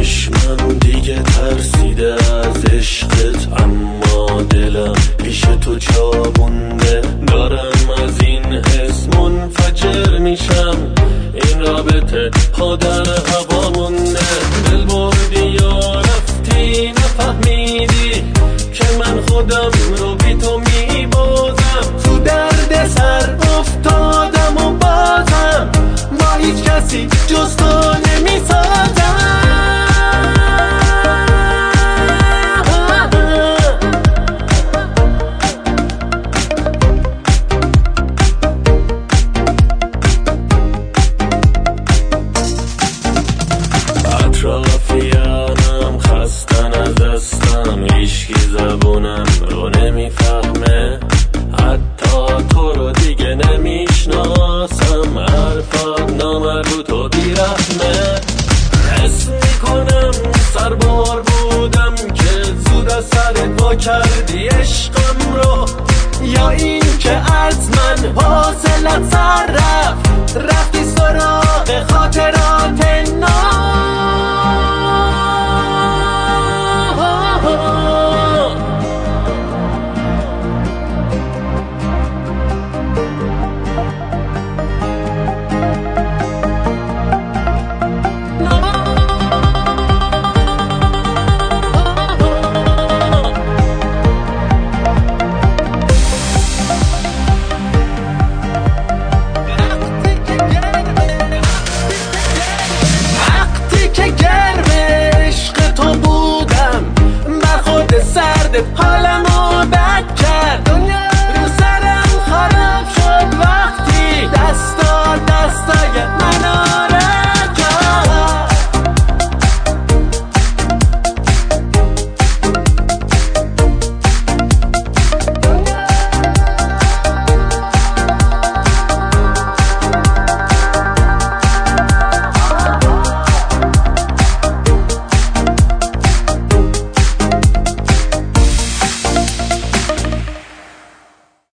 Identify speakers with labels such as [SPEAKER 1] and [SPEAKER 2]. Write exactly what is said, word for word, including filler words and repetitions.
[SPEAKER 1] چشمم دیگه ترسیده از عشقت، اما دلم پیش تو جا مونده. دارم از این حس منفجر میشم، این رابطه پا در هوا مونده. دل بردی یا رفتی نفهمیدی که من خودم رو بی تو میبازم. تو درد سر افتادم و بازم با هیچ کسی جز تو نمیسازم. اطرافیانم خستن از دستم، هیچکی